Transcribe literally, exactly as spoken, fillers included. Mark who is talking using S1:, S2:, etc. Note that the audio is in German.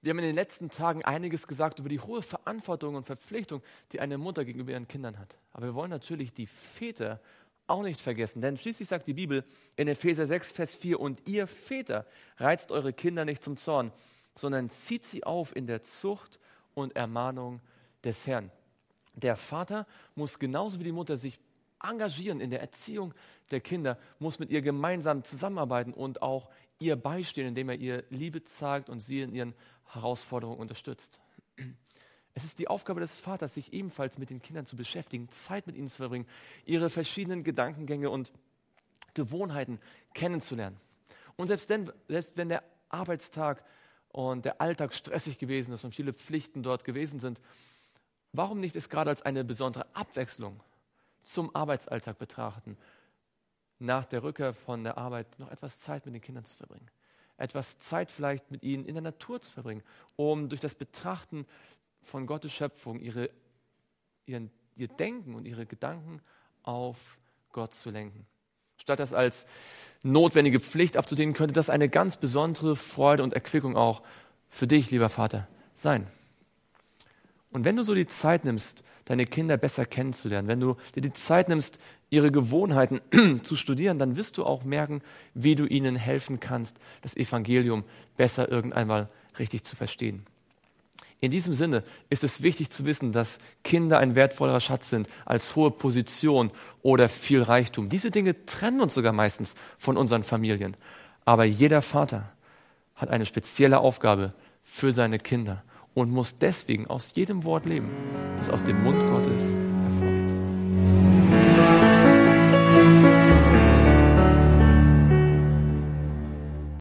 S1: Wir haben in den letzten Tagen einiges gesagt über die hohe Verantwortung und Verpflichtung, die eine Mutter gegenüber ihren Kindern hat. Aber wir wollen natürlich die Väter auch nicht vergessen, denn schließlich sagt die Bibel in Epheser sechs, Vers vier, und ihr Väter reizt eure Kinder nicht zum Zorn, sondern zieht sie auf in der Zucht und Ermahnung des Herrn. Der Vater muss genauso wie die Mutter sich engagieren in der Erziehung der Kinder, muss mit ihr gemeinsam zusammenarbeiten und auch ihr beistehen, indem er ihr Liebe zeigt und sie in ihren Herausforderungen unterstützt. Es ist die Aufgabe des Vaters, sich ebenfalls mit den Kindern zu beschäftigen, Zeit mit ihnen zu verbringen, ihre verschiedenen Gedankengänge und Gewohnheiten kennenzulernen. Und selbst, denn, selbst wenn der Arbeitstag und der Alltag stressig gewesen ist und viele Pflichten dort gewesen sind, warum nicht es gerade als eine besondere Abwechslung zum Arbeitsalltag betrachten, nach der Rückkehr von der Arbeit noch etwas Zeit mit den Kindern zu verbringen, etwas Zeit vielleicht mit ihnen in der Natur zu verbringen, um durch das Betrachten von Gottes Schöpfung ihre, ihren, ihr Denken und ihre Gedanken auf Gott zu lenken. Statt das als notwendige Pflicht abzulehnen, könnte das eine ganz besondere Freude und Erquickung auch für dich, lieber Vater, sein. Und wenn du so die Zeit nimmst, deine Kinder besser kennenzulernen, wenn du dir die Zeit nimmst, ihre Gewohnheiten zu studieren, dann wirst du auch merken, wie du ihnen helfen kannst, das Evangelium besser irgendeinmal richtig zu verstehen. In diesem Sinne ist es wichtig zu wissen, dass Kinder ein wertvollerer Schatz sind als hohe Position oder viel Reichtum. Diese Dinge trennen uns sogar meistens von unseren Familien. Aber jeder Vater hat eine spezielle Aufgabe für seine Kinder und muss deswegen aus jedem Wort leben, das aus dem Mund Gottes